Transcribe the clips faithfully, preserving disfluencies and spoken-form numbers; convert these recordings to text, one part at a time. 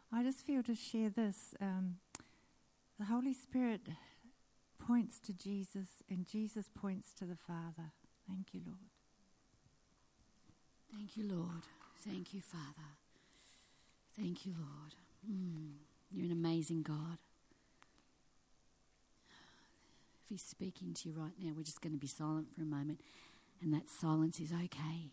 I just feel to share this. Um, the Holy Spirit points to Jesus, and Jesus points to the Father. Thank you, Lord. Thank you, Lord. Thank you, Father. Thank you, Lord. Mm, you're an amazing God. If He's speaking to you right now, we're just going to be silent for a moment, and that silence is okay.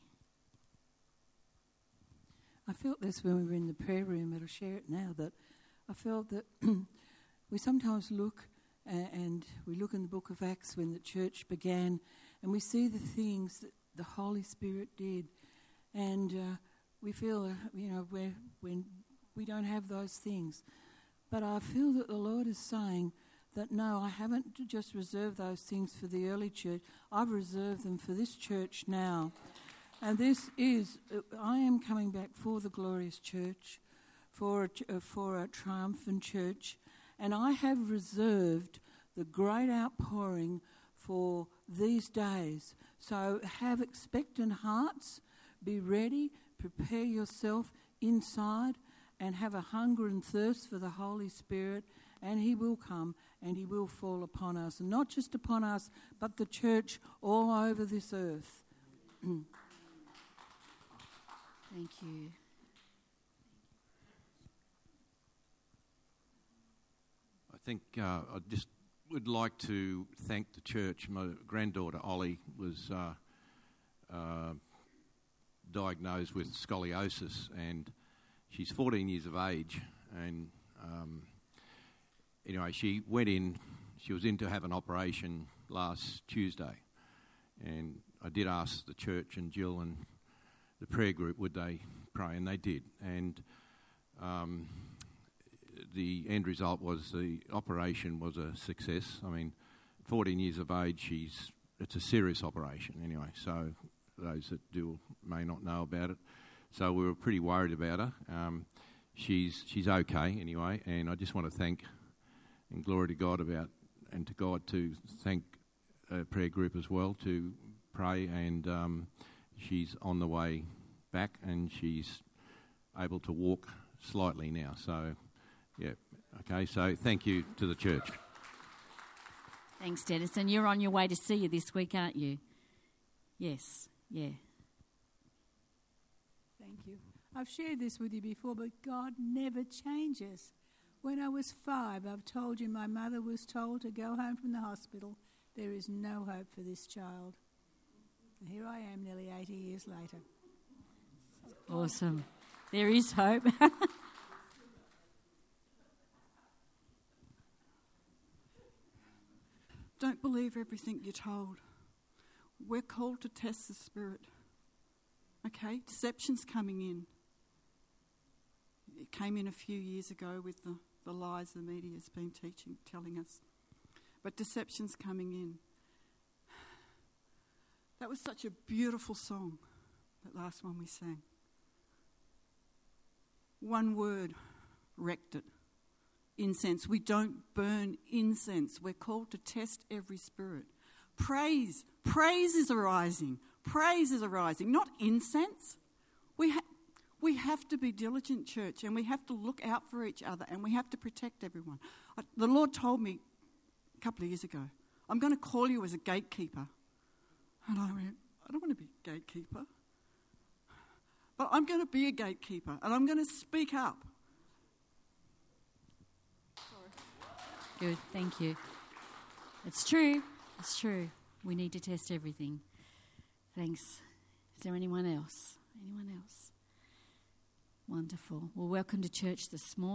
I felt this when we were in the prayer room, but I'll share it now, that I felt that we sometimes look uh, and we look in the book of Acts when the church began, and we see the things that the Holy Spirit did, and uh, we feel, uh, you know, we're, when we don't have those things. But I feel that the Lord is saying that, no, I haven't just reserved those things for the early church. I've reserved them for this church now. And this is, uh, I am coming back for the glorious church, for a, uh, for a triumphant church, and I have reserved the great outpouring for these days. So have expectant hearts, be ready, prepare yourself inside, and have a hunger and thirst for the Holy Spirit, and He will come and He will fall upon us, and not just upon us, but the church all over this earth. Thank you. I think uh, I just would like to thank the church. My granddaughter Ollie was uh, uh, diagnosed with scoliosis, and she's fourteen years of age. And um, anyway, she went in. She was in to have an operation last Tuesday, and I did ask the church and Jill and the prayer group would they pray, and they did. And um, the end result was the operation was a success. I mean, fourteen years of age, she's it's a serious operation anyway. So those that do may not know about it. So we were pretty worried about her. Um, she's she's okay anyway, and I just want to thank and glory to God about and to God to thank a prayer group as well to pray, and um, she's on the way back, and she's able to walk slightly now. So, yeah, okay. So thank you to the church. Thanks, Dennis. And you're on your way to see you this week, aren't you? Yes, yeah. Thank you. I've shared this with you before, but God never changes. When I was five, I've told you my mother was told to go home from the hospital. There is no hope for this child. And here I am nearly eighty years later. Awesome. There is hope. Don't believe everything you're told. We're called to test the spirit. Okay? Deception's coming in. It came in a few years ago with the, the lies the media has been teaching, telling us. But deception's coming in. That was such a beautiful song, that last one we sang. One word wrecked it. Incense. We don't burn incense. We're called to test every spirit. Praise. Praise is arising. Praise is arising, not incense. We, ha- we have to be diligent, church, and we have to look out for each other, and we have to protect everyone. I, the Lord told me a couple of years ago, I'm going to call you as a gatekeeper. And I went, I don't want to be a gatekeeper. But I'm going to be a gatekeeper, and I'm going to speak up. Good, thank you. It's true. It's true. We need to test everything. Thanks. Is there anyone else? Anyone else? Wonderful. Well, welcome to church this morning.